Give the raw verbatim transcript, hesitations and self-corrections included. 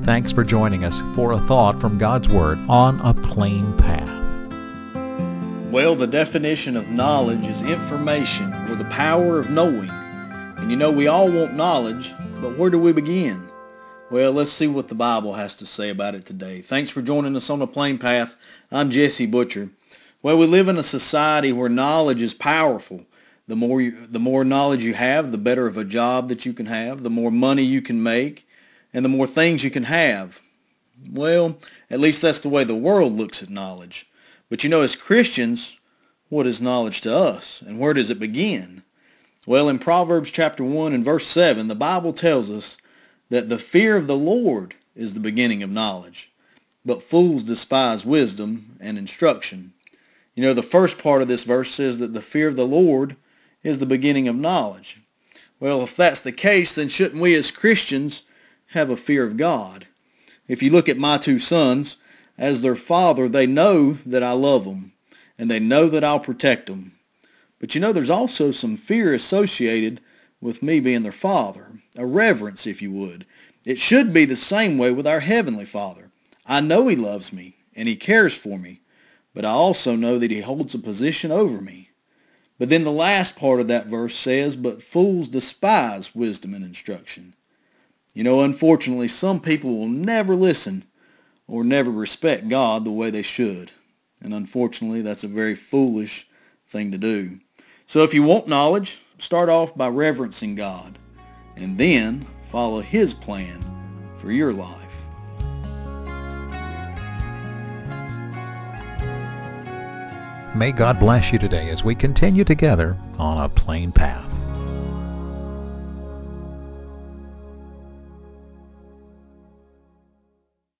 Thanks for joining us for a thought from God's Word on a plain path. Well, the definition of knowledge is information or the power of knowing. And you know, we all want knowledge, but where do we begin? Well, let's see what the Bible has to say about it today. Thanks for joining us on the Plain Path. I'm Jesse Butcher. Well, we live in a society where knowledge is powerful. The more you, the more knowledge you have, the better of a job that you can have, the more money you can make, and the more things you can have. Well, at least that's the way the world looks at knowledge. But you know, as Christians, what is knowledge to us, and where does it begin? Well, in Proverbs chapter one and verse seven, the Bible tells us that the fear of the Lord is the beginning of knowledge, but fools despise wisdom and instruction. You know, the first part of this verse says that the fear of the Lord is the beginning of knowledge. Well, if that's the case, then shouldn't we as Christians have a fear of God? If you look at my two sons, as their father, they know that I love them, and they know that I'll protect them. But you know, there's also some fear associated with me being their father, a reverence, if you would. It should be the same way with our Heavenly Father. I know He loves me, and He cares for me, but I also know that He holds a position over me. But then the last part of that verse says, but fools despise wisdom and instruction. You know, unfortunately, some people will never listen or never respect God the way they should. And unfortunately, that's a very foolish thing to do. So if you want knowledge, start off by reverencing God, and then follow His plan for your life. May God bless you today as we continue together on a plain path.